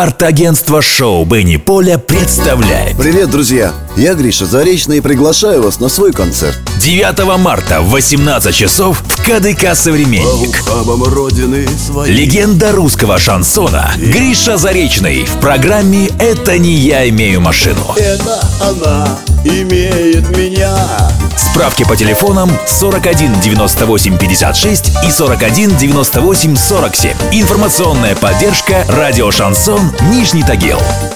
Арт-агентство шоу Бенни Поля представляет. Привет, друзья! Я Гриша Заречный и приглашаю вас на свой концерт. 9 марта в 18 часов в КДК «Современник». Легенда русского шансона Гриша Заречный в программе «Это не я имею машину». Это она имеет меня. Справки по телефонам 41 98 56 и 41 98 47. Информационная поддержка «Радио Шансон Нижний Тагил».